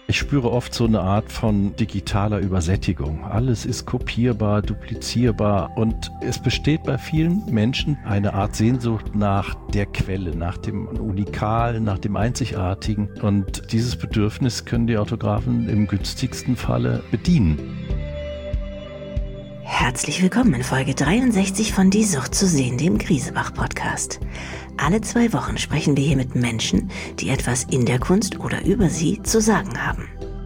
Ich spüre oft so eine Art von digitaler Übersättigung. Alles ist kopierbar, duplizierbar und es besteht bei vielen Menschen eine Art Sehnsucht nach der Quelle, nach dem Unikalen, nach dem Einzigartigen. Und dieses Bedürfnis können die Autografen im günstigsten Falle bedienen. Herzlich willkommen in Folge 63 von Die Sucht zu sehen, dem Griesebach-Podcast. Alle 2 Wochen sprechen wir hier mit Menschen, die etwas in der Kunst oder über sie zu sagen haben.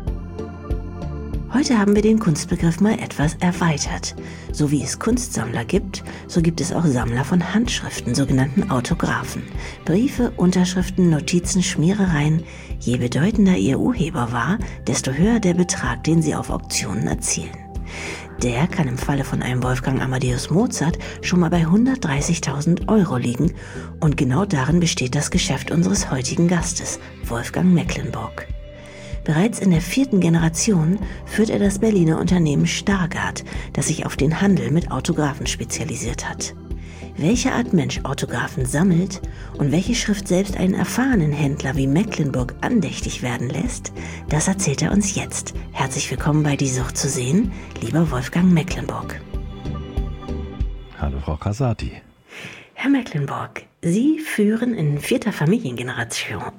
Heute haben wir den Kunstbegriff mal etwas erweitert. So wie es Kunstsammler gibt, so gibt es auch Sammler von Handschriften, sogenannten Autographen. Briefe, Unterschriften, Notizen, Schmierereien. Je bedeutender ihr Urheber war, desto höher der Betrag, den sie auf Auktionen erzielen. Der kann im Falle von einem Wolfgang Amadeus Mozart schon mal bei 130.000 € liegen und genau darin besteht das Geschäft unseres heutigen Gastes, Wolfgang Mecklenburg. Bereits in der 4. Generation führt er das Berliner Unternehmen Stargard, das sich auf den Handel mit Autographen spezialisiert hat. Welche Art Mensch Autographen sammelt und welche Schrift selbst einen erfahrenen Händler wie Mecklenburg andächtig werden lässt, das erzählt er uns jetzt. Herzlich willkommen bei Die Sucht zu sehen, lieber Wolfgang Mecklenburg. Hallo Frau Casati. Herr Mecklenburg, Sie führen in vierter Familiengeneration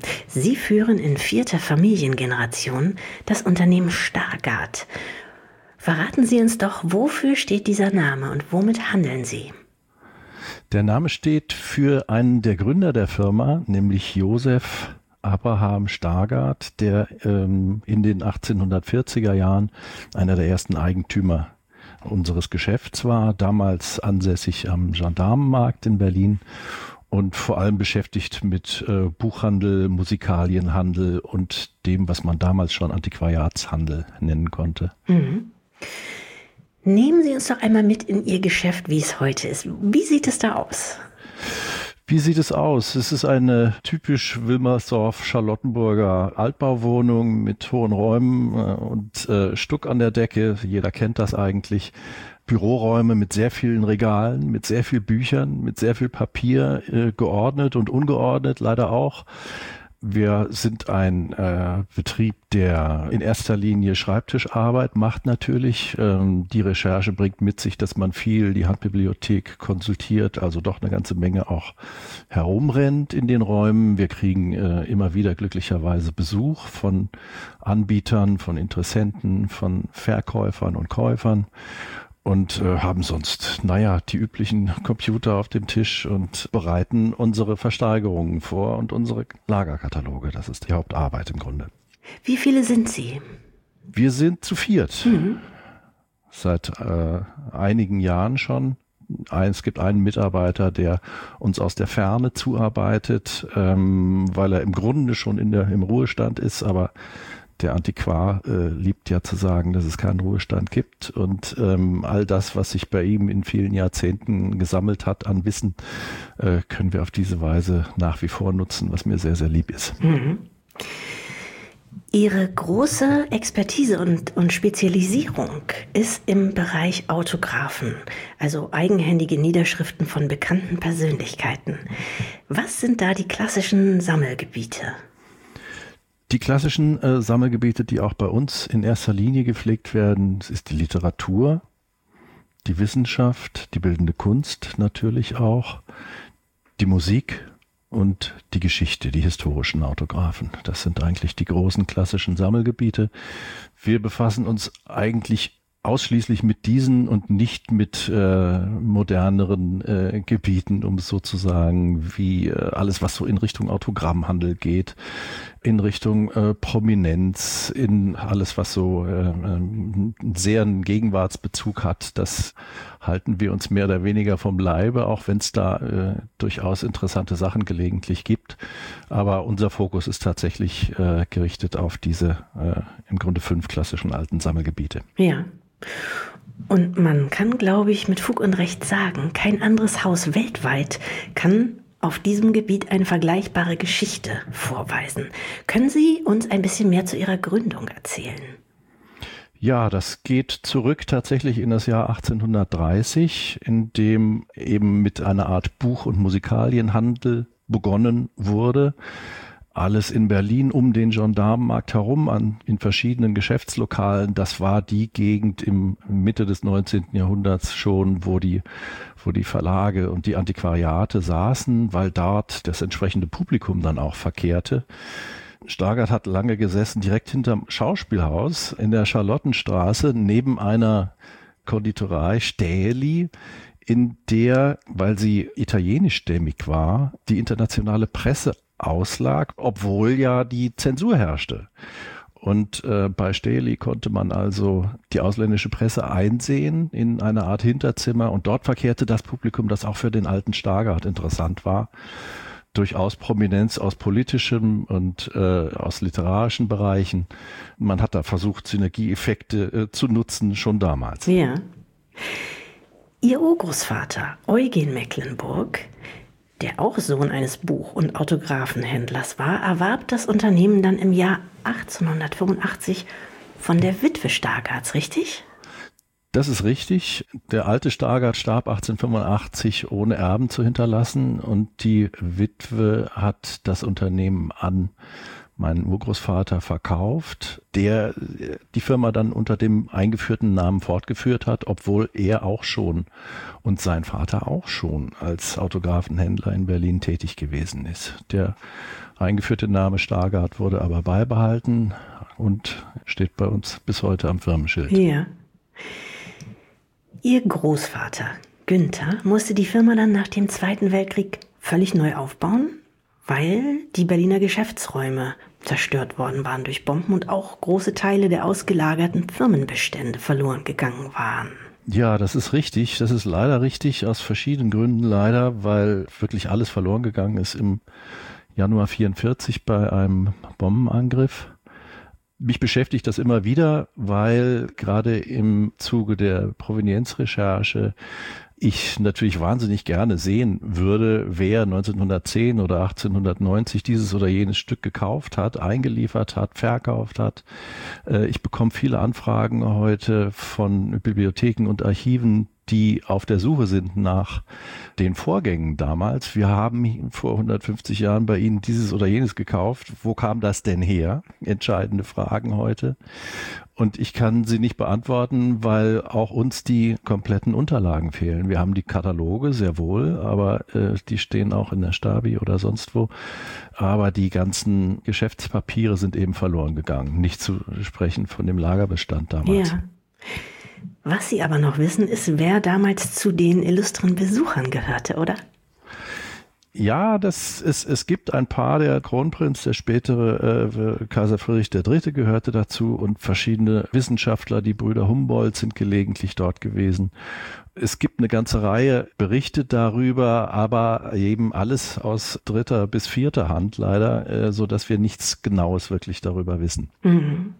das Unternehmen Stargard. Verraten Sie uns doch, wofür steht dieser Name und womit handeln Sie? Der Name steht für einen der Gründer der Firma, nämlich Josef Abraham Stargard, der in den 1840er Jahren einer der ersten Eigentümer unseres Geschäfts war, damals ansässig am Gendarmenmarkt in Berlin und vor allem beschäftigt mit Buchhandel, Musikalienhandel und dem, was man damals schon Antiquariatshandel nennen konnte. Mhm. Nehmen Sie uns doch einmal mit in Ihr Geschäft, wie es heute ist. Wie sieht es da aus? Wie sieht es aus? Es ist eine typisch Wilmersdorf-Charlottenburger Altbauwohnung mit hohen Räumen und Stuck an der Decke. Jeder kennt das eigentlich. Büroräume mit sehr vielen Regalen, mit sehr viel Büchern, mit sehr viel Papier, geordnet und ungeordnet leider auch. Wir sind ein Betrieb, der in erster Linie Schreibtischarbeit macht natürlich. Die Recherche bringt mit sich, dass man viel die Handbibliothek konsultiert, also doch eine ganze Menge auch herumrennt in den Räumen. Wir kriegen immer wieder glücklicherweise Besuch von Anbietern, von Interessenten, von Verkäufern und Käufern. Und haben sonst, die üblichen Computer auf dem Tisch und bereiten unsere Versteigerungen vor und unsere Lagerkataloge. Das ist die Hauptarbeit im Grunde. Wie viele sind Sie? Wir sind zu 4. Seit einigen Jahren schon. Es gibt einen Mitarbeiter, der uns aus der Ferne zuarbeitet, weil er im Grunde schon im Ruhestand ist, aber der Antiquar liebt ja zu sagen, dass es keinen Ruhestand gibt und all das, was sich bei ihm in vielen Jahrzehnten gesammelt hat an Wissen, können wir auf diese Weise nach wie vor nutzen, was mir sehr, sehr lieb ist. Mhm. Ihre große Expertise und Spezialisierung ist im Bereich Autographen, also eigenhändige Niederschriften von bekannten Persönlichkeiten. Was sind da die klassischen Sammelgebiete? Die klassischen Sammelgebiete, die auch bei uns in erster Linie gepflegt werden, das ist die Literatur, die Wissenschaft, die bildende Kunst natürlich auch, die Musik und die Geschichte, die historischen Autographen. Das sind eigentlich die großen klassischen Sammelgebiete. Wir befassen uns eigentlich ausschließlich mit diesen und nicht mit moderneren Gebieten, um es so zu sagen, wie alles, was so in Richtung Autogrammhandel geht, in Richtung Prominenz, in alles, was so einen sehr Gegenwartsbezug hat. Das halten wir uns mehr oder weniger vom Leibe, auch wenn es da durchaus interessante Sachen gelegentlich gibt. Aber unser Fokus ist tatsächlich gerichtet auf diese im Grunde 5 klassischen alten Sammelgebiete. Ja. Und man kann, glaube ich, mit Fug und Recht sagen, kein anderes Haus weltweit kann auf diesem Gebiet eine vergleichbare Geschichte vorweisen. Können Sie uns ein bisschen mehr zu Ihrer Gründung erzählen? Ja, das geht zurück tatsächlich in das Jahr 1830, in dem eben mit einer Art Buch- und Musikalienhandel begonnen wurde. alles in Berlin um den Gendarmenmarkt herum in verschiedenen Geschäftslokalen. Das war die Gegend im Mitte des 19. Jahrhunderts schon, wo die Verlage und die Antiquariate saßen, weil dort das entsprechende Publikum dann auch verkehrte. Stargard hat lange gesessen, direkt hinterm Schauspielhaus in der Charlottenstraße, neben einer Konditorei Stähli, in der, weil sie italienischstämmig war, die internationale Presse auslag, obwohl ja die Zensur herrschte. Und bei Stähli konnte man also die ausländische Presse einsehen in eine Art Hinterzimmer, und dort verkehrte das Publikum, das auch für den alten Stargard interessant war, durchaus Prominenz aus politischem und aus literarischen Bereichen. Man hat da versucht, Synergieeffekte zu nutzen, schon damals. Ja. Ihr Urgroßvater Eugen Mecklenburg, der auch Sohn eines Buch- und Autographenhändlers war, erwarb das Unternehmen dann im Jahr 1885 von der Witwe Stargards, richtig? Das ist richtig. Der alte Stargard starb 1885, ohne Erben zu hinterlassen, und die Witwe hat das Unternehmen an meinen Urgroßvater verkauft, der die Firma dann unter dem eingeführten Namen fortgeführt hat, obwohl er auch schon und sein Vater auch schon als Autographenhändler in Berlin tätig gewesen ist. Der eingeführte Name Stargard wurde aber beibehalten und steht bei uns bis heute am Firmenschild. Ja. Ihr Großvater Günther musste die Firma dann nach dem Zweiten Weltkrieg völlig neu aufbauen, weil die Berliner Geschäftsräume zerstört worden waren durch Bomben und auch große Teile der ausgelagerten Firmenbestände verloren gegangen waren. Ja, das ist richtig. Das ist leider richtig, aus verschiedenen Gründen leider, weil wirklich alles verloren gegangen ist im Januar 1944 bei einem Bombenangriff. Mich beschäftigt das immer wieder, weil gerade im Zuge der Provenienzrecherche ich natürlich wahnsinnig gerne sehen würde, wer 1910 oder 1890 dieses oder jenes Stück gekauft hat, eingeliefert hat, verkauft hat. Ich bekomme viele Anfragen heute von Bibliotheken und Archiven, die auf der Suche sind nach den Vorgängen damals. Wir haben vor 150 Jahren bei Ihnen dieses oder jenes gekauft. Wo kam das denn her? Entscheidende Fragen heute. Und ich kann sie nicht beantworten, weil auch uns die kompletten Unterlagen fehlen. Wir haben die Kataloge, sehr wohl, aber die stehen auch in der Stabi oder sonst wo. Aber die ganzen Geschäftspapiere sind eben verloren gegangen. Nicht zu sprechen von dem Lagerbestand damals. Ja. Was Sie aber noch wissen, ist, wer damals zu den illustren Besuchern gehörte, oder? Ja, es gibt ein paar, der Kronprinz, der spätere Kaiser Friedrich III. Gehörte dazu, und verschiedene Wissenschaftler, die Brüder Humboldt, sind gelegentlich dort gewesen. Es gibt eine ganze Reihe Berichte darüber, aber eben alles aus dritter bis vierter Hand leider, so dass wir nichts Genaues wirklich darüber wissen. Mhm.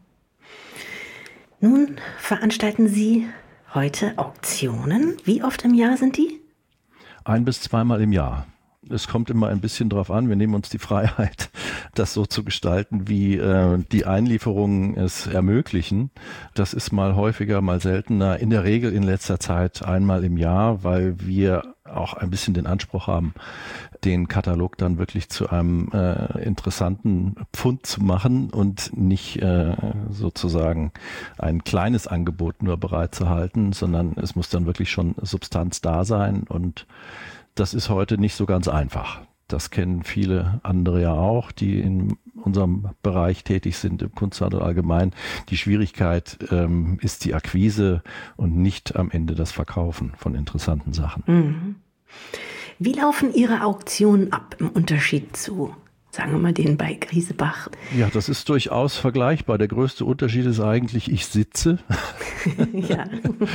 Nun veranstalten Sie heute Auktionen. Wie oft im Jahr sind die? 1- bis 2-mal im Jahr. Es kommt immer ein bisschen drauf an. Wir nehmen uns die Freiheit, das so zu gestalten, wie die Einlieferungen es ermöglichen. Das ist mal häufiger, mal seltener. In der Regel in letzter Zeit 1-mal im Jahr, weil wir auch ein bisschen den Anspruch haben, den Katalog dann wirklich zu einem interessanten Pfund zu machen und nicht sozusagen ein kleines Angebot nur bereitzuhalten, sondern es muss dann wirklich schon Substanz da sein, und das ist heute nicht so ganz einfach. Das kennen viele andere ja auch, die in unserem Bereich tätig sind, im Kunsthandel allgemein. Die Schwierigkeit ist die Akquise und nicht am Ende das Verkaufen von interessanten Sachen. Mhm. Wie laufen Ihre Auktionen ab im Unterschied zu, sagen wir mal, denen bei Griesebach? Ja, das ist durchaus vergleichbar. Der größte Unterschied ist eigentlich, ich sitze. Ja.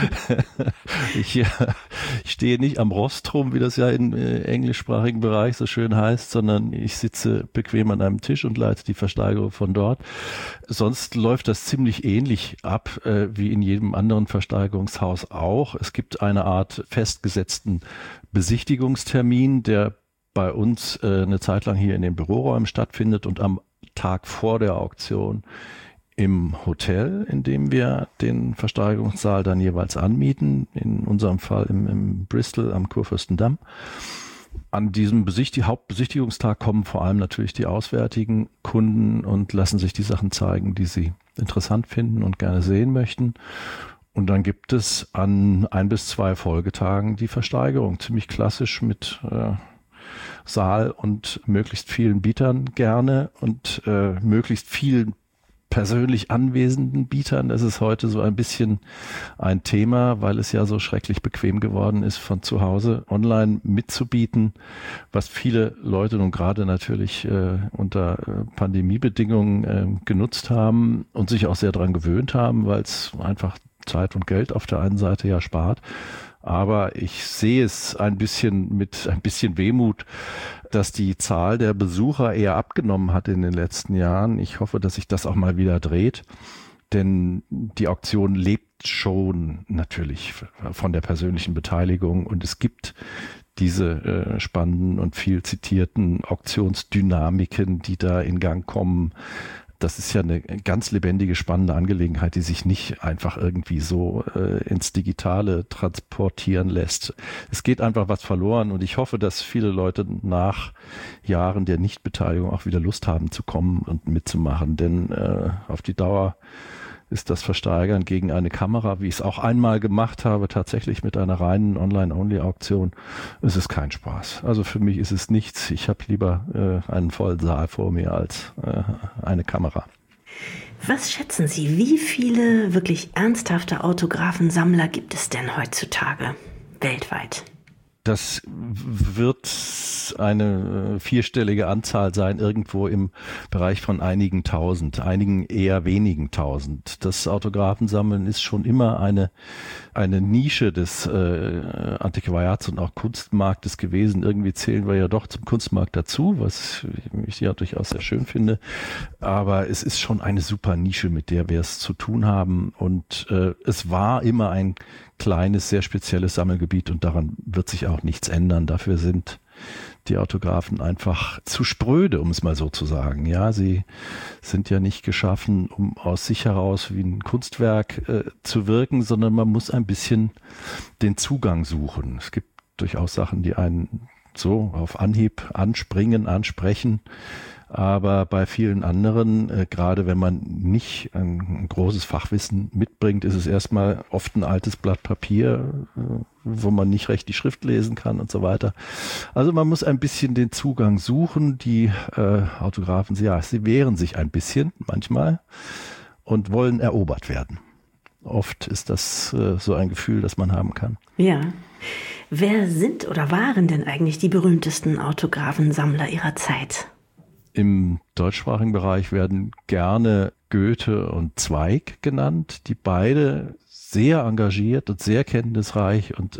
Ich stehe nicht am Rostrum, wie das ja im englischsprachigen Bereich so schön heißt, sondern ich sitze bequem an einem Tisch und leite die Versteigerung von dort. Sonst läuft das ziemlich ähnlich ab wie in jedem anderen Versteigerungshaus auch. Es gibt eine Art festgesetzten Besichtigungstermin, der bei uns eine Zeit lang hier in den Büroräumen stattfindet und am Tag vor der Auktion im Hotel, in dem wir den Versteigerungssaal dann jeweils anmieten, in unserem Fall im Bristol am Kurfürstendamm. An diesem Hauptbesichtigungstag kommen vor allem natürlich die auswärtigen Kunden und lassen sich die Sachen zeigen, die sie interessant finden und gerne sehen möchten. Und dann gibt es an 1 bis 2 Folgetagen die Versteigerung, ziemlich klassisch mit Saal und möglichst vielen Bietern gerne und möglichst vielen persönlich anwesenden Bietern. Das ist heute so ein bisschen ein Thema, weil es ja so schrecklich bequem geworden ist, von zu Hause online mitzubieten, was viele Leute nun gerade natürlich unter Pandemiebedingungen genutzt haben und sich auch sehr daran gewöhnt haben, weil es einfach Zeit und Geld auf der einen Seite ja spart. Aber ich sehe es ein bisschen mit ein bisschen Wehmut, dass die Zahl der Besucher eher abgenommen hat in den letzten Jahren. Ich hoffe, dass sich das auch mal wieder dreht, denn die Auktion lebt schon natürlich von der persönlichen Beteiligung und es gibt diese spannenden und viel zitierten Auktionsdynamiken, die da in Gang kommen. Das ist ja eine ganz lebendige, spannende Angelegenheit, die sich nicht einfach irgendwie so ins Digitale transportieren lässt. Es geht einfach was verloren und ich hoffe, dass viele Leute nach Jahren der Nichtbeteiligung auch wieder Lust haben zu kommen und mitzumachen, denn auf die Dauer ist das Versteigern gegen eine Kamera, wie ich es auch einmal gemacht habe, tatsächlich mit einer reinen Online-Only-Auktion, ist es kein Spaß. Also für mich ist es nichts. Ich habe lieber einen vollen Saal vor mir als eine Kamera. Was schätzen Sie, wie viele wirklich ernsthafte Autographensammler gibt es denn heutzutage weltweit? Das wird eine vierstellige Anzahl sein, irgendwo im Bereich von einigen tausend, einigen eher wenigen tausend. Das Autographensammeln ist schon immer eine Nische des Antiquariats und auch Kunstmarktes gewesen. Irgendwie zählen wir ja doch zum Kunstmarkt dazu, was ich ja durchaus sehr schön finde. Aber es ist schon eine super Nische, mit der wir es zu tun haben. Und es war immer ein kleines, sehr spezielles Sammelgebiet und daran wird sich auch nichts ändern. Dafür sind die Autographen einfach zu spröde, um es mal so zu sagen. Ja, sie sind ja nicht geschaffen, um aus sich heraus wie ein Kunstwerk zu wirken, sondern man muss ein bisschen den Zugang suchen. Es gibt durchaus Sachen, die einen so auf Anhieb ansprechen. Aber bei vielen anderen, gerade wenn man nicht ein großes Fachwissen mitbringt, ist es erstmal oft ein altes Blatt Papier, wo man nicht recht die Schrift lesen kann und so weiter. Also man muss ein bisschen den Zugang suchen. Die Autographen, ja, sie wehren sich ein bisschen manchmal und wollen erobert werden. Oft ist das so ein Gefühl, das man haben kann. Ja. Wer sind oder waren denn eigentlich die berühmtesten Autographensammler ihrer Zeit? Im deutschsprachigen Bereich werden gerne Goethe und Zweig genannt, die beide sehr engagiert und sehr kenntnisreich und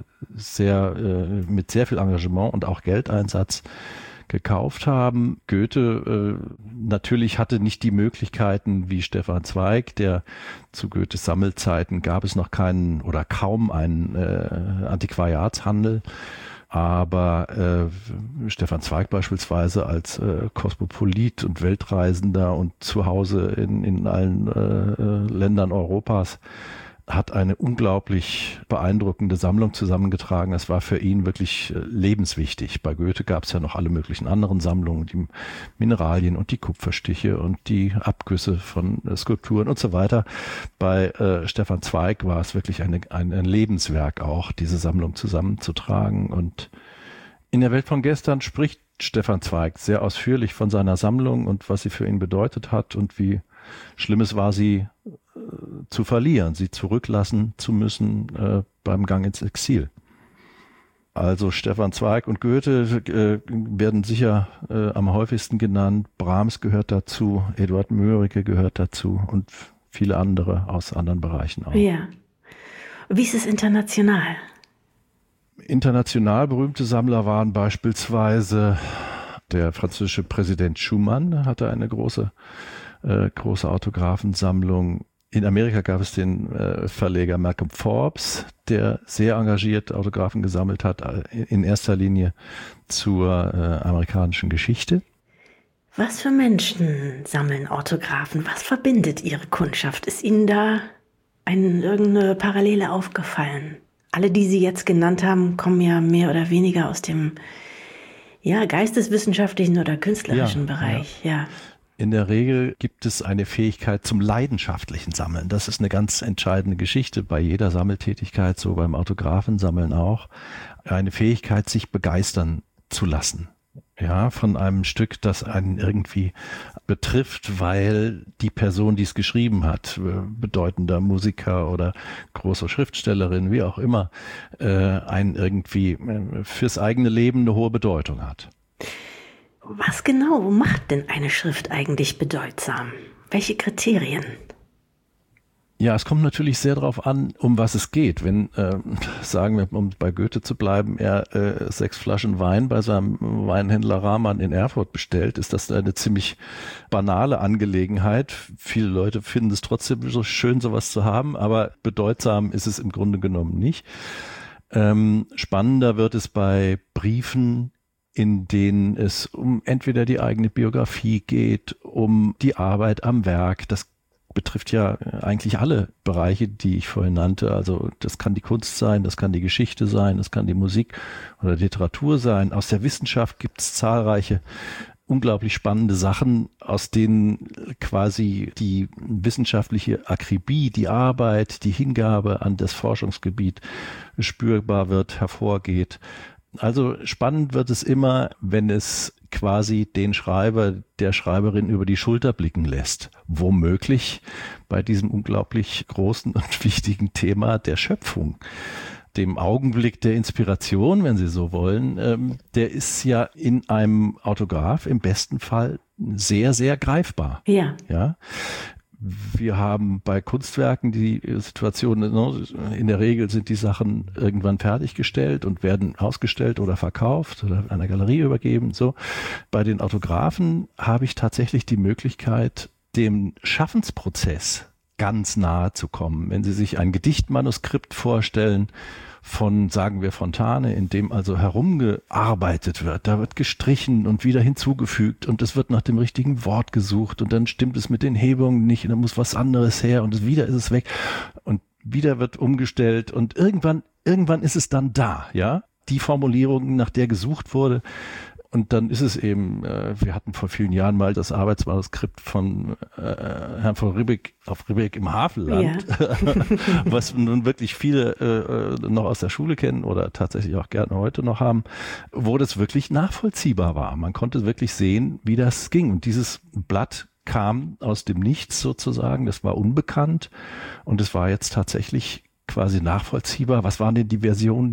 mit sehr viel Engagement und auch Geldeinsatz gekauft haben. Goethe natürlich hatte nicht die Möglichkeiten wie Stefan Zweig, der zu Goethes Sammelzeiten gab es noch keinen oder kaum einen Antiquariatshandel. Aber Stefan Zweig beispielsweise als Kosmopolit und Weltreisender und zu Hause in allen Ländern Europas hat eine unglaublich beeindruckende Sammlung zusammengetragen. Das war für ihn wirklich lebenswichtig. Bei Goethe gab es ja noch alle möglichen anderen Sammlungen, die Mineralien und die Kupferstiche und die Abgüsse von Skulpturen und so weiter. Bei Stefan Zweig war es wirklich ein Lebenswerk auch, diese Sammlung zusammenzutragen. Und in der Welt von gestern spricht Stefan Zweig sehr ausführlich von seiner Sammlung und was sie für ihn bedeutet hat und wie schlimm es war, sie zu verlieren, sie zurücklassen zu müssen beim Gang ins Exil. Also Stefan Zweig und Goethe werden sicher am häufigsten genannt. Brahms gehört dazu, Eduard Mörike gehört dazu und viele andere aus anderen Bereichen auch. Ja. Wie ist es international? International berühmte Sammler waren beispielsweise der französische Präsident Schumann, hatte eine große Autographensammlung. In Amerika gab es den Verleger Malcolm Forbes, der sehr engagiert Autographen gesammelt hat, in erster Linie zur amerikanischen Geschichte. Was für Menschen sammeln Autographen? Was verbindet ihre Kundschaft? Ist Ihnen da irgendeine Parallele aufgefallen? Alle, die Sie jetzt genannt haben, kommen ja mehr oder weniger aus dem geisteswissenschaftlichen oder künstlerischen Bereich. Ja. In der Regel gibt es eine Fähigkeit zum leidenschaftlichen Sammeln. Das ist eine ganz entscheidende Geschichte bei jeder Sammeltätigkeit, so beim Autographensammeln auch. Eine Fähigkeit, sich begeistern zu lassen. Ja, von einem Stück, das einen irgendwie betrifft, weil die Person, die es geschrieben hat, bedeutender Musiker oder große Schriftstellerin, wie auch immer, einen irgendwie fürs eigene Leben eine hohe Bedeutung hat. Was genau macht denn eine Schrift eigentlich bedeutsam? Welche Kriterien? Ja, es kommt natürlich sehr darauf an, um was es geht. Wenn, sagen wir, um bei Goethe zu bleiben, er 6 Flaschen Wein bei seinem Weinhändler Rahmann in Erfurt bestellt, ist das eine ziemlich banale Angelegenheit. Viele Leute finden es trotzdem so schön, sowas zu haben, aber bedeutsam ist es im Grunde genommen nicht. Spannender wird es bei Briefen, in denen es um entweder die eigene Biografie geht, um die Arbeit am Werk. Das betrifft ja eigentlich alle Bereiche, die ich vorhin nannte. Also das kann die Kunst sein, das kann die Geschichte sein, das kann die Musik oder Literatur sein. Aus der Wissenschaft gibt es zahlreiche unglaublich spannende Sachen, aus denen quasi die wissenschaftliche Akribie, die Arbeit, die Hingabe an das Forschungsgebiet spürbar wird, hervorgeht. Also spannend wird es immer, wenn es quasi den Schreiber, der Schreiberin über die Schulter blicken lässt. Womöglich bei diesem unglaublich großen und wichtigen Thema der Schöpfung. Dem Augenblick der Inspiration, wenn Sie so wollen, der ist ja in einem Autograph im besten Fall sehr, sehr greifbar. Ja. Ja. Wir haben bei Kunstwerken die Situation, in der Regel sind die Sachen irgendwann fertiggestellt und werden ausgestellt oder verkauft oder einer Galerie übergeben. So. Bei den Autographen habe ich tatsächlich die Möglichkeit, dem Schaffensprozess ganz nahe zu kommen. Wenn Sie sich ein Gedichtmanuskript vorstellen von, sagen wir, Fontane, in dem also herumgearbeitet wird, da wird gestrichen und wieder hinzugefügt und es wird nach dem richtigen Wort gesucht und dann stimmt es mit den Hebungen nicht und dann muss was anderes her und wieder ist es weg und wieder wird umgestellt und irgendwann ist es dann da, ja, die Formulierung, nach der gesucht wurde. Und dann ist es eben, wir hatten vor vielen Jahren mal das Arbeitsmanuskript von Herrn von Ribbeck auf Ribbeck im Havelland, ja. Was nun wirklich viele noch aus der Schule kennen oder tatsächlich auch gerne heute noch haben, wo das wirklich nachvollziehbar war. Man konnte wirklich sehen, wie das ging. Und dieses Blatt kam aus dem Nichts sozusagen, das war unbekannt und es war jetzt tatsächlich quasi nachvollziehbar. Was waren denn die Versionen,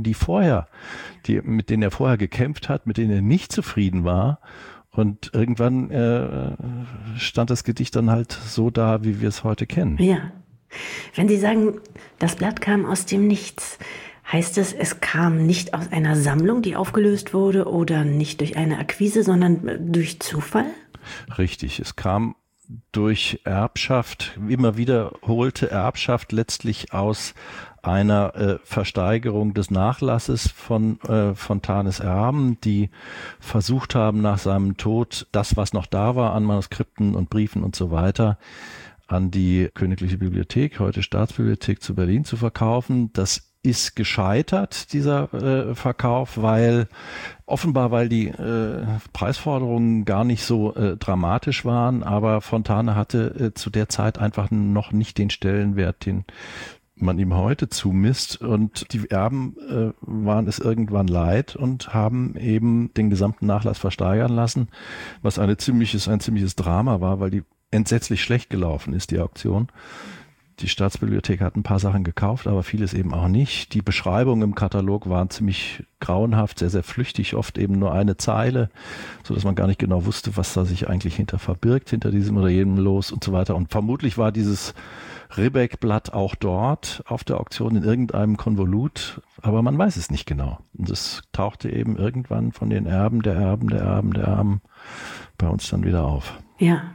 mit denen er vorher gekämpft hat, mit denen er nicht zufrieden war? Und irgendwann stand das Gedicht dann halt so da, wie wir es heute kennen. Ja. Wenn Sie sagen, das Blatt kam aus dem Nichts, heißt es kam nicht aus einer Sammlung, die aufgelöst wurde oder nicht durch eine Akquise, sondern durch Zufall? Richtig. Es kam durch Erbschaft, immer wiederholte Erbschaft letztlich aus einer Versteigerung des Nachlasses von Fontanes Erben, die versucht haben, nach seinem Tod das, was noch da war an Manuskripten und Briefen und so weiter, an die Königliche Bibliothek, heute Staatsbibliothek zu Berlin, zu verkaufen. Das ist gescheitert, dieser Verkauf, weil die Preisforderungen gar nicht so dramatisch waren, aber Fontane hatte zu der Zeit einfach noch nicht den Stellenwert, den man ihm heute zumisst, und die Erben waren es irgendwann leid und haben eben den gesamten Nachlass versteigern lassen, was ein ziemliches Drama war, weil die entsetzlich schlecht gelaufen ist, die Auktion. Die Staatsbibliothek hat ein paar Sachen gekauft, aber vieles eben auch nicht. Die Beschreibungen im Katalog waren ziemlich grauenhaft, sehr, sehr flüchtig, oft eben nur eine Zeile, so dass man gar nicht genau wusste, was da sich eigentlich verbirgt, hinter diesem oder jenem Los und so weiter. Und vermutlich war dieses Ribbeck-Blatt auch dort auf der Auktion in irgendeinem Konvolut, aber man weiß es nicht genau. Und es tauchte eben irgendwann von den Erben der Erben bei uns dann wieder auf. Ja.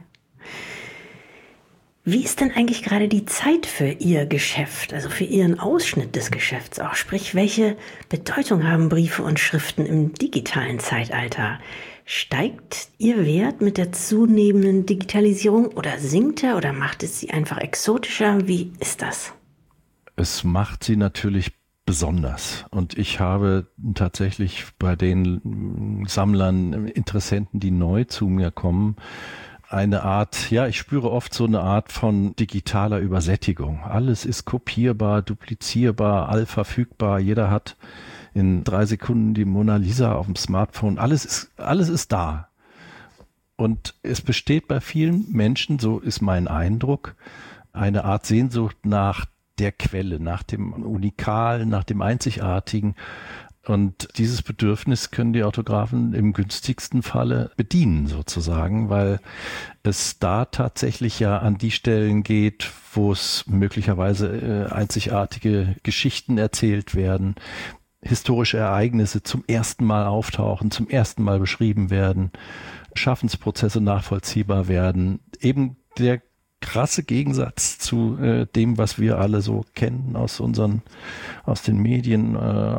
Wie ist denn eigentlich gerade die Zeit für Ihr Geschäft, also für Ihren Ausschnitt des Geschäfts auch? Sprich, welche Bedeutung haben Briefe und Schriften im digitalen Zeitalter? Steigt Ihr Wert mit der zunehmenden Digitalisierung oder sinkt er oder macht es Sie einfach exotischer? Wie ist das? Es macht sie natürlich besonders. Und ich habe tatsächlich bei den Sammlern, Interessenten, die neu zu mir kommen, eine Art, ja, ich spüre oft so eine Art von digitaler Übersättigung. Alles ist kopierbar, duplizierbar, allverfügbar. Jeder hat in 3 Sekunden die Mona Lisa auf dem Smartphone. Alles ist da. Und es besteht bei vielen Menschen, so ist mein Eindruck, eine Art Sehnsucht nach der Quelle, nach dem Unikalen, nach dem Einzigartigen. Und dieses Bedürfnis können die Autografen im günstigsten Falle bedienen sozusagen, weil es da tatsächlich ja an die Stellen geht, wo es möglicherweise einzigartige Geschichten erzählt werden, historische Ereignisse zum ersten Mal auftauchen, zum ersten Mal beschrieben werden, Schaffensprozesse nachvollziehbar werden, eben der krasse Gegensatz zu dem, was wir alle so kennen aus den Medien,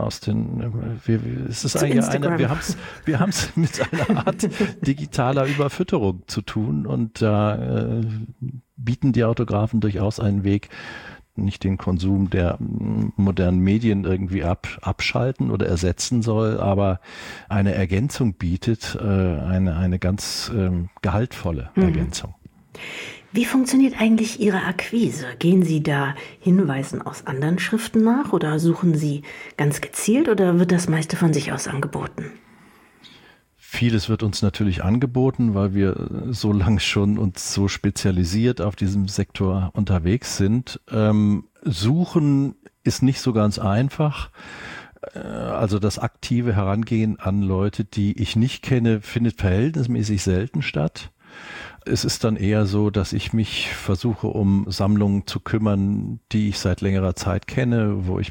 es ist eigentlich wir haben es mit einer Art digitaler Überfütterung zu tun und da bieten die Autografen durchaus einen Weg, nicht den Konsum der modernen Medien irgendwie abschalten oder ersetzen soll, aber eine Ergänzung bietet, eine ganz gehaltvolle Ergänzung. Wie funktioniert eigentlich Ihre Akquise? Gehen Sie da Hinweisen aus anderen Schriften nach oder suchen Sie ganz gezielt oder wird das meiste von sich aus angeboten? Vieles wird uns natürlich angeboten, weil wir so lange schon uns so spezialisiert auf diesem Sektor unterwegs sind. Suchen ist nicht so ganz einfach. Also das aktive Herangehen an Leute, die ich nicht kenne, findet verhältnismäßig selten statt. Es ist dann eher so, dass ich mich versuche, um Sammlungen zu kümmern, die ich seit längerer Zeit kenne, wo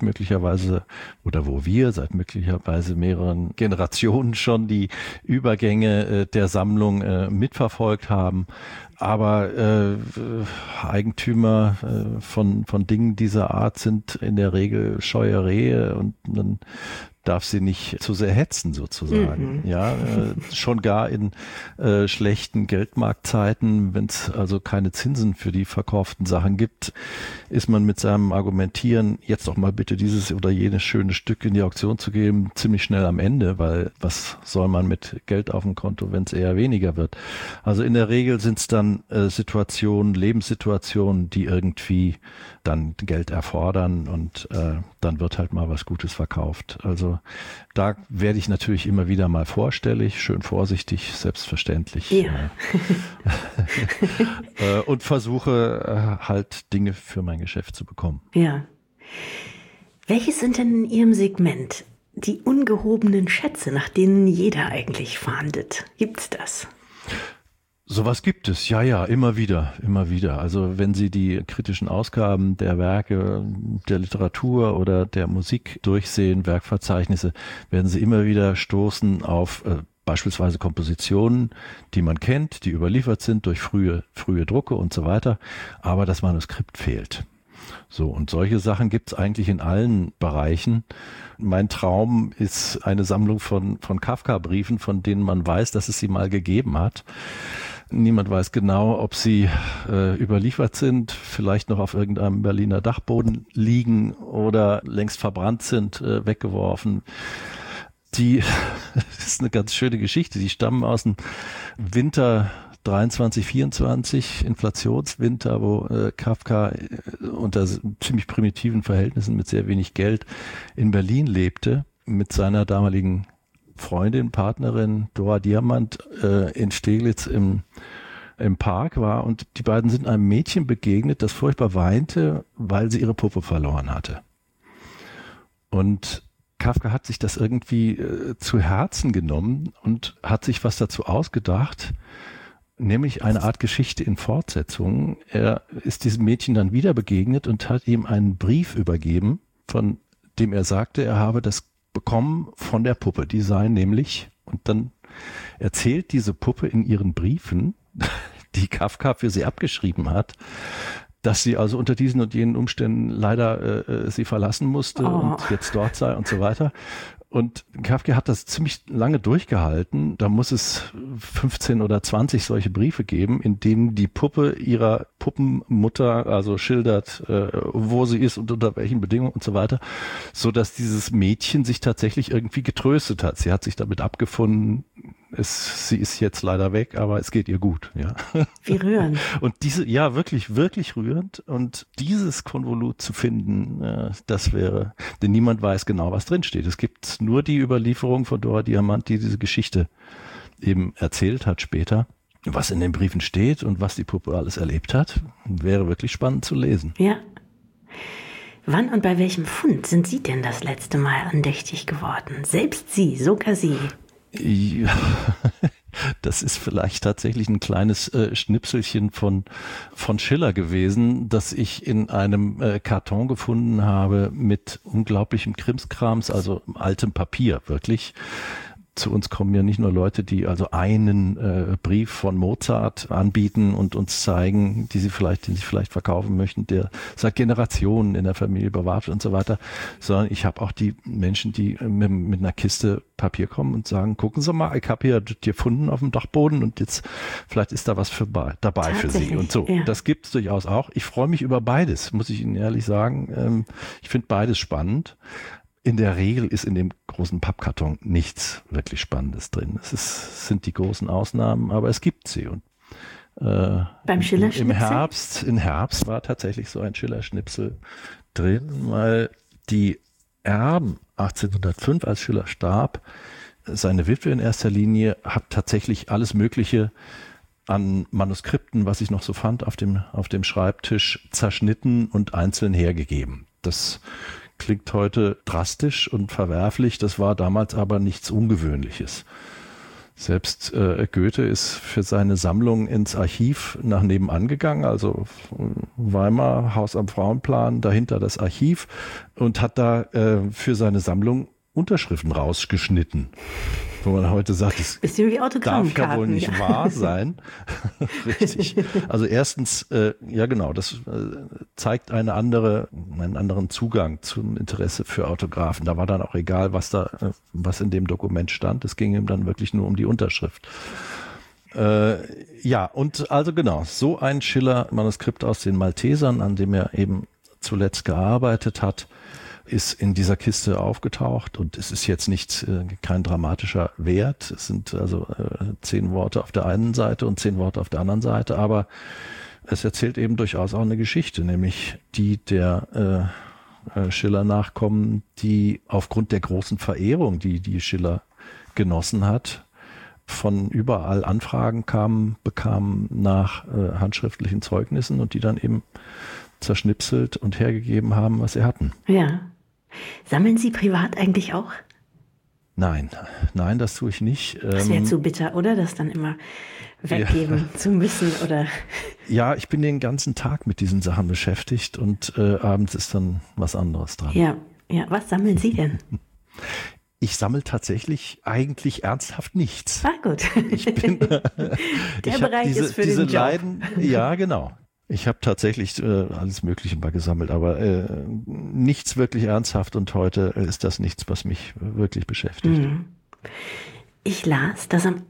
wir seit möglicherweise mehreren Generationen schon die Übergänge der Sammlung mitverfolgt haben. Aber Eigentümer von Dingen dieser Art sind in der Regel scheue Rehe und dann darf sie nicht zu sehr hetzen sozusagen. Ja, schon gar in schlechten Geldmarktzeiten, wenn es also keine Zinsen für die verkauften Sachen gibt, ist man mit seinem Argumentieren, jetzt doch mal bitte dieses oder jenes schöne Stück in die Auktion zu geben, ziemlich schnell am Ende, weil was soll man mit Geld auf dem Konto, wenn es eher weniger wird? Also in der Regel sind es dann Lebenssituationen, die irgendwie dann Geld erfordern und dann wird halt mal was Gutes verkauft. Also da werde ich natürlich immer wieder mal vorstellig, schön vorsichtig, selbstverständlich. Ja. Und versuche halt Dinge für mein Geschäft zu bekommen. Ja. Welches sind denn in Ihrem Segment die ungehobenen Schätze, nach denen jeder eigentlich fahndet? Gibt's das? Sowas gibt es, ja, immer wieder. Also wenn Sie die kritischen Ausgaben der Werke, der Literatur oder der Musik durchsehen, Werkverzeichnisse, werden Sie immer wieder stoßen auf beispielsweise Kompositionen, die man kennt, die überliefert sind durch frühe Drucke und so weiter, aber das Manuskript fehlt. So, und solche Sachen gibt es eigentlich in allen Bereichen. Mein Traum ist eine Sammlung von Kafka-Briefen, von denen man weiß, dass es sie mal gegeben hat. Niemand weiß genau, ob sie überliefert sind, vielleicht noch auf irgendeinem Berliner Dachboden liegen oder längst verbrannt sind, weggeworfen. Das ist eine ganz schöne Geschichte. Die stammen aus dem Winter 23, 24, Inflationswinter, wo Kafka unter ziemlich primitiven Verhältnissen mit sehr wenig Geld in Berlin lebte, mit seiner damaligen Freundin, Partnerin Dora Diamant in Steglitz im Park war und die beiden sind einem Mädchen begegnet, das furchtbar weinte, weil sie ihre Puppe verloren hatte. Und Kafka hat sich das irgendwie zu Herzen genommen und hat sich was dazu ausgedacht, nämlich eine Art Geschichte in Fortsetzung. Er ist diesem Mädchen dann wieder begegnet und hat ihm einen Brief übergeben, von dem er sagte, er habe das bekommen von der Puppe. Die sei nämlich, und dann erzählt diese Puppe in ihren Briefen, die Kafka für sie abgeschrieben hat, dass sie also unter diesen und jenen Umständen leider sie verlassen musste und jetzt dort sei und so weiter. Und Kafka hat das ziemlich lange durchgehalten. Da muss es 15 oder 20 solche Briefe geben, in denen die Puppe ihrer Puppenmutter, also schildert, wo sie ist und unter welchen Bedingungen und so weiter, so dass dieses Mädchen sich tatsächlich irgendwie getröstet hat. Sie hat sich damit abgefunden, sie ist jetzt leider weg, aber es geht ihr gut. Ja. Wie rührend. Und ja, wirklich, wirklich rührend. Und dieses Konvolut zu finden, das wäre, denn niemand weiß genau, was drinsteht. Es gibt nur die Überlieferung von Dora Diamant, die diese Geschichte eben erzählt hat später. Was in den Briefen steht und was die Puppe alles erlebt hat, wäre wirklich spannend zu lesen. Ja. Wann und bei welchem Fund sind Sie denn das letzte Mal andächtig geworden? Selbst Sie, sogar Sie. Ja, das ist vielleicht tatsächlich ein kleines Schnipselchen von Schiller gewesen, das ich in einem Karton gefunden habe mit unglaublichem Krimskrams, also altem Papier, wirklich. Zu uns kommen ja nicht nur Leute, die also einen Brief von Mozart anbieten und uns zeigen, den sie vielleicht verkaufen möchten, der seit Generationen in der Familie bewahrt wird und so weiter, sondern ich habe auch die Menschen, die mit einer Kiste Papier kommen und sagen, gucken Sie mal, ich habe hier die gefunden auf dem Dachboden und jetzt vielleicht ist da was dabei für Sie und so. Ja. Das gibt es durchaus auch. Ich freue mich über beides, muss ich Ihnen ehrlich sagen. Ich finde beides spannend. In der Regel ist in dem großen Pappkarton nichts wirklich Spannendes drin. Sind die großen Ausnahmen, aber es gibt sie. Und beim Schiller-Schnipsel? Im Herbst war tatsächlich so ein Schiller-Schnipsel drin, weil die Erben 1805, als Schiller starb, seine Witwe in erster Linie, hat tatsächlich alles Mögliche an Manuskripten, was ich noch so fand, auf dem Schreibtisch zerschnitten und einzeln hergegeben. Das klingt heute drastisch und verwerflich, das war damals aber nichts Ungewöhnliches. Selbst Goethe ist für seine Sammlung ins Archiv nach nebenan gegangen, also Weimar, Haus am Frauenplan, dahinter das Archiv und hat da für seine Sammlung Unterschriften rausgeschnitten. Wo man heute sagt, das darf ja wohl nicht wahr sein. Richtig. Also erstens, ja genau, das zeigt einen anderen Zugang zum Interesse für Autographen. Da war dann auch egal, was in dem Dokument stand. Es ging ihm dann wirklich nur um die Unterschrift. Ja, und also genau, so ein Schiller-Manuskript aus den Maltesern, an dem er eben zuletzt gearbeitet hat, ist in dieser Kiste aufgetaucht und es ist jetzt kein dramatischer Wert. Es sind also 10 Worte auf der einen Seite und 10 Worte auf der anderen Seite, aber es erzählt eben durchaus auch eine Geschichte, nämlich die der Schiller-Nachkommen, die aufgrund der großen Verehrung, die Schiller genossen hat, von überall Anfragen bekamen nach handschriftlichen Zeugnissen und die dann eben zerschnipselt und hergegeben haben, was sie hatten. Ja. Sammeln Sie privat eigentlich auch? Nein, das tue ich nicht. Das wäre zu bitter, oder? Das dann immer weggeben zu müssen, oder? Ja, ich bin den ganzen Tag mit diesen Sachen beschäftigt und abends ist dann was anderes dran. Ja, was sammeln Sie denn? Ich sammle tatsächlich eigentlich ernsthaft nichts. Ah, gut. Der Bereich ist für den Job. Leiden, ja, genau. Ich habe tatsächlich alles Mögliche mal gesammelt, aber nichts wirklich ernsthaft und heute ist das nichts, was mich wirklich beschäftigt. Ich las, dass am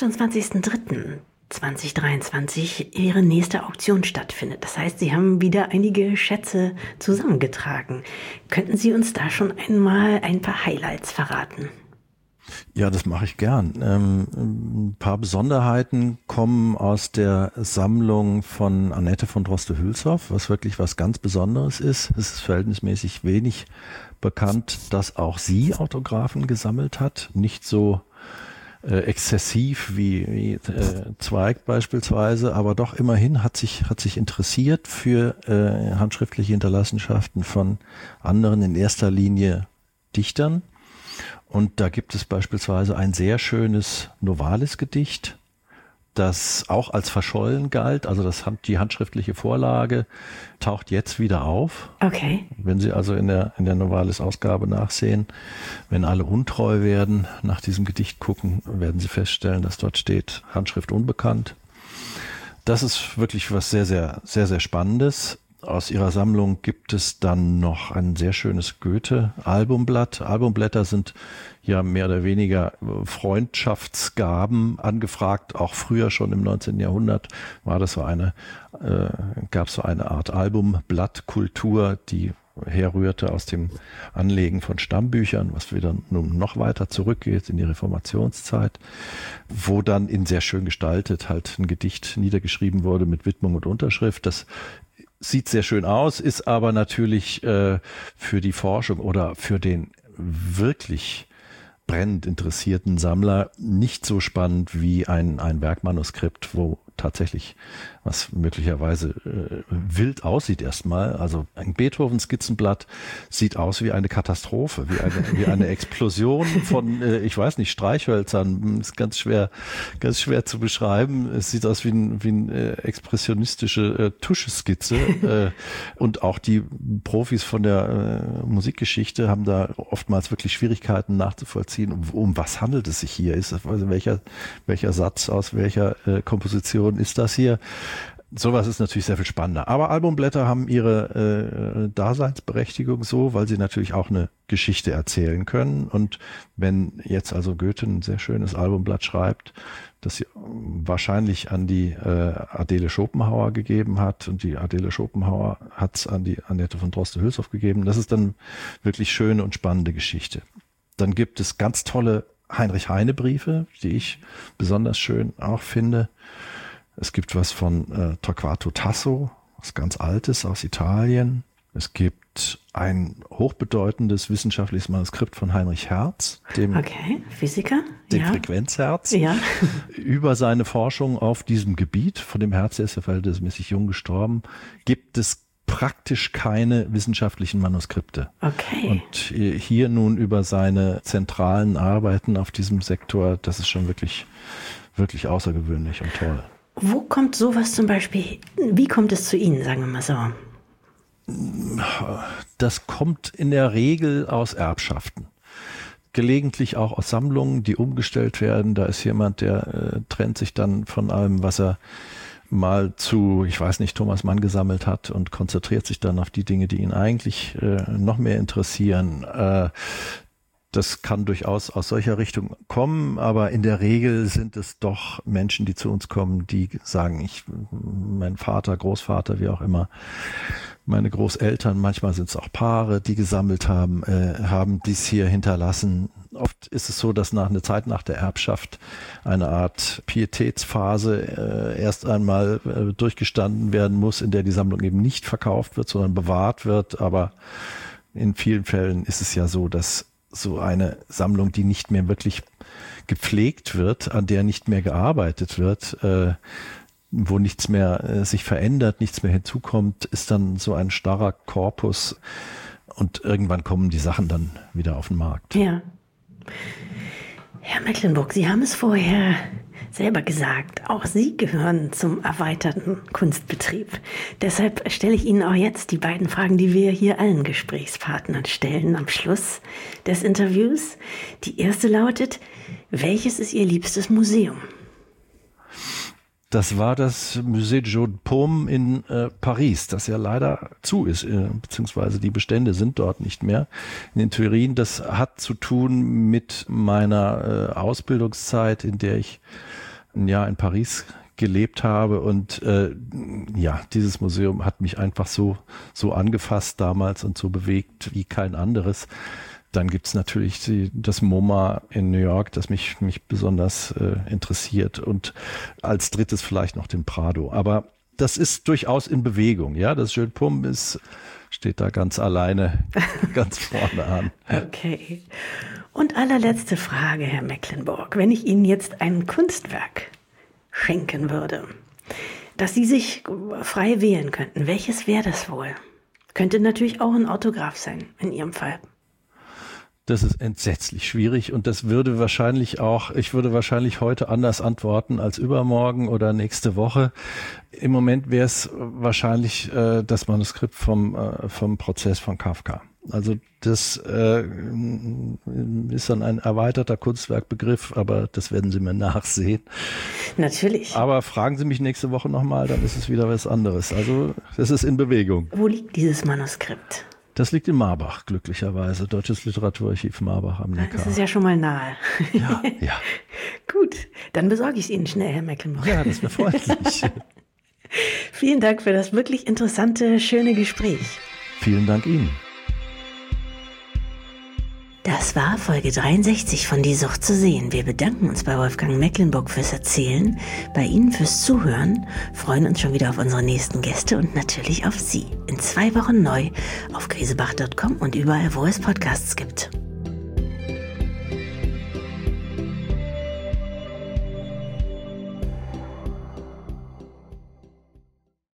28.03.2023 Ihre nächste Auktion stattfindet. Das heißt, Sie haben wieder einige Schätze zusammengetragen. Könnten Sie uns da schon einmal ein paar Highlights verraten? Ja, das mache ich gern. Ein paar Besonderheiten kommen aus der Sammlung von Annette von Droste-Hülshoff, was wirklich was ganz Besonderes ist. Es ist verhältnismäßig wenig bekannt, dass auch sie Autographen gesammelt hat. Nicht so exzessiv wie Zweig beispielsweise, aber doch immerhin hat sich interessiert für handschriftliche Hinterlassenschaften von anderen, in erster Linie Dichtern. Und da gibt es beispielsweise ein sehr schönes Novalis-Gedicht, das auch als verschollen galt. Also die handschriftliche Vorlage taucht jetzt wieder auf. Okay. Wenn Sie also in der Novalis-Ausgabe nachsehen, wenn alle untreu werden, nach diesem Gedicht gucken, werden Sie feststellen, dass dort steht, Handschrift unbekannt. Das ist wirklich was sehr, sehr, sehr, sehr Spannendes. Aus ihrer Sammlung gibt es dann noch ein sehr schönes Goethe-Albumblatt. Albumblätter sind ja mehr oder weniger Freundschaftsgaben angefragt. Auch früher schon im 19. Jahrhundert war das gab es so eine Art Albumblattkultur, die herrührte aus dem Anlegen von Stammbüchern, was wieder nun noch weiter zurückgeht in die Reformationszeit, wo dann in sehr schön gestaltet halt ein Gedicht niedergeschrieben wurde mit Widmung und Unterschrift. Das sieht sehr schön aus, ist aber natürlich für die Forschung oder für den wirklich brennend interessierten Sammler nicht so spannend wie ein Werkmanuskript, wo tatsächlich was möglicherweise wild aussieht erstmal. Also ein Beethoven-Skizzenblatt sieht aus wie eine Katastrophe, wie eine Explosion von, ich weiß nicht, Streichhölzern. Ist ganz schwer zu beschreiben. Es sieht aus wie eine expressionistische Tuscheskizze. Und auch die Profis von der Musikgeschichte haben da oftmals wirklich Schwierigkeiten nachzuvollziehen, um was handelt es sich hier? Ist das, also welcher Satz aus welcher Komposition ist das hier? Sowas ist natürlich sehr viel spannender. Aber Albumblätter haben ihre Daseinsberechtigung so, weil sie natürlich auch eine Geschichte erzählen können. Und wenn jetzt also Goethe ein sehr schönes Albumblatt schreibt, das sie wahrscheinlich an die Adele Schopenhauer gegeben hat, und die Adele Schopenhauer hat es an die Annette von Droste-Hülshoff gegeben, das ist dann wirklich schöne und spannende Geschichte. Dann gibt es ganz tolle Heinrich-Heine-Briefe, die ich besonders schön auch finde. Es gibt was von Torquato Tasso, was ganz Altes aus Italien. Es gibt ein hochbedeutendes wissenschaftliches Manuskript von Heinrich Hertz, dem Physiker, Frequenzherz, ja, über seine Forschung auf diesem Gebiet. Von dem Herz, der ist ja verhältnismäßig jung gestorben, gibt es praktisch keine wissenschaftlichen Manuskripte. Okay. Und hier nun über seine zentralen Arbeiten auf diesem Sektor, das ist schon wirklich, wirklich außergewöhnlich und toll. Wo kommt sowas zum Beispiel, wie kommt es zu Ihnen, sagen wir mal so? Das kommt in der Regel aus Erbschaften. Gelegentlich auch aus Sammlungen, die umgestellt werden. Da ist jemand, der trennt sich dann von allem, was er mal zu, ich weiß nicht, Thomas Mann gesammelt hat und konzentriert sich dann auf die Dinge, die ihn eigentlich noch mehr interessieren. Das kann durchaus aus solcher Richtung kommen, aber in der Regel sind es doch Menschen, die zu uns kommen, die sagen, mein Vater, Großvater, wie auch immer, meine Großeltern, manchmal sind es auch Paare, die gesammelt haben, haben dies hier hinterlassen. Oft ist es so, dass eine Zeit nach der Erbschaft eine Art Pietätsphase erst einmal durchgestanden werden muss, in der die Sammlung eben nicht verkauft wird, sondern bewahrt wird. Aber in vielen Fällen ist es ja so, dass so eine Sammlung, die nicht mehr wirklich gepflegt wird, an der nicht mehr gearbeitet wird, wo nichts mehr sich verändert, nichts mehr hinzukommt, ist dann so ein starrer Korpus und irgendwann kommen die Sachen dann wieder auf den Markt. Ja. Herr Mecklenburg, Sie haben es vorher selber gesagt, auch Sie gehören zum erweiterten Kunstbetrieb. Deshalb stelle ich Ihnen auch jetzt die beiden Fragen, die wir hier allen Gesprächspartnern stellen am Schluss des Interviews. Die erste lautet, welches ist Ihr liebstes Museum? Das war das Musée de Jeux de Paume in Paris, das ja leider zu ist, beziehungsweise die Bestände sind dort nicht mehr. In Turin, das hat zu tun mit meiner Ausbildungszeit, in der ich ein Jahr in Paris gelebt habe, und dieses Museum hat mich einfach so angefasst damals und so bewegt wie kein anderes. Dann gibt's natürlich das MoMA in New York, das mich besonders interessiert, und als drittes vielleicht noch den Prado. Aber das ist durchaus in Bewegung. Ja, das Jeux de Paume steht da ganz alleine, ganz vorne an. Okay. Und allerletzte Frage, Herr Mecklenburg. Wenn ich Ihnen jetzt ein Kunstwerk schenken würde, das Sie sich frei wählen könnten, welches wäre das wohl? Könnte natürlich auch ein Autograph sein, in Ihrem Fall. Das ist entsetzlich schwierig, und ich würde wahrscheinlich heute anders antworten als übermorgen oder nächste Woche. Im Moment wäre es wahrscheinlich das Manuskript vom Prozess von Kafka. Also das ist dann ein erweiterter Kunstwerkbegriff, aber das werden Sie mir nachsehen. Natürlich. Aber fragen Sie mich nächste Woche nochmal, dann ist es wieder was anderes. Also das ist in Bewegung. Wo liegt dieses Manuskript? Das liegt in Marbach, glücklicherweise. Deutsches Literaturarchiv Marbach am Neckar. Das ist ja schon mal nahe. Ja. Gut, dann besorge ich es Ihnen schnell, Herr Mecklenburg. Ja, das wäre freundlich. Vielen Dank für das wirklich interessante, schöne Gespräch. Vielen Dank Ihnen. Das war Folge 63 von Die Sucht zu sehen. Wir bedanken uns bei Wolfgang Mecklenburg fürs Erzählen, bei Ihnen fürs Zuhören, freuen uns schon wieder auf unsere nächsten Gäste und natürlich auf Sie. In 2 Wochen neu auf grisebach.com und überall, wo es Podcasts gibt.